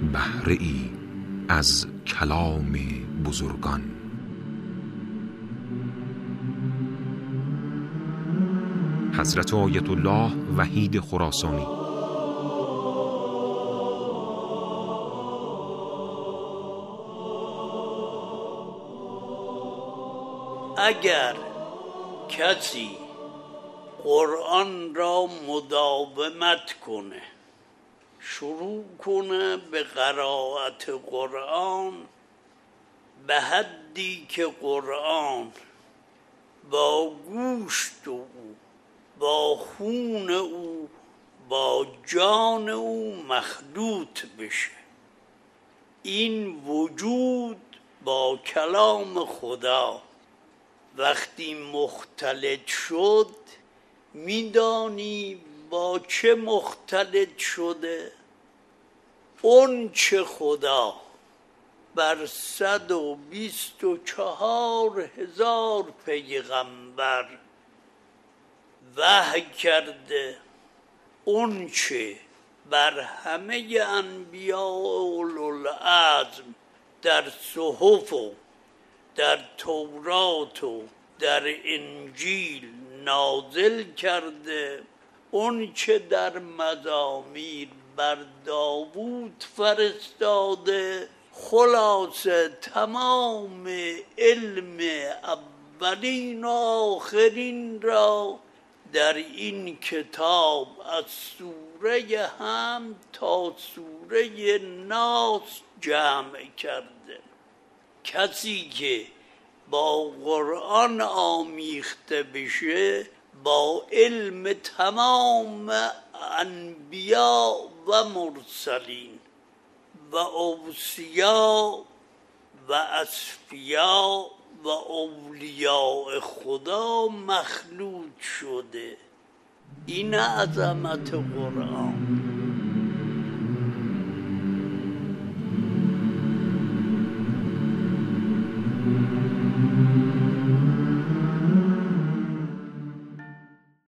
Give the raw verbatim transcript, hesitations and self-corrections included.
بهره ای از کلام بزرگان. حضرت آیت الله وحید خراسانی. اگر کسی قرآن را مداومت کنه، شروع کنه به قرائت قرآن به حدی که قرآن با گوشت او، با خون او، با جان او مخلوط بشه، این وجود با کلام خدا وقتی مختلط شد، میدانی با چه مختلط شده؟ اون چه خدا بر صد و بیست و چهار هزار پیغمبر وحی کرده، اون چه بر همه انبیاء اولوالعزم در صحف و در تورات و در انجیل نازل کرده، اون چه در مزامیر بر داوود فرستاده، خلاصه تمام علم اولین و آخرین را در این کتاب از سوره حمد تا سوره ناس جمع کرده. کسی که با قرآن آمیخته بشه با علم تمام انبیا و مرسلین و اوصیا و اصفیا و اولیاء خدا مخلوط شده. این عظمت قرآن.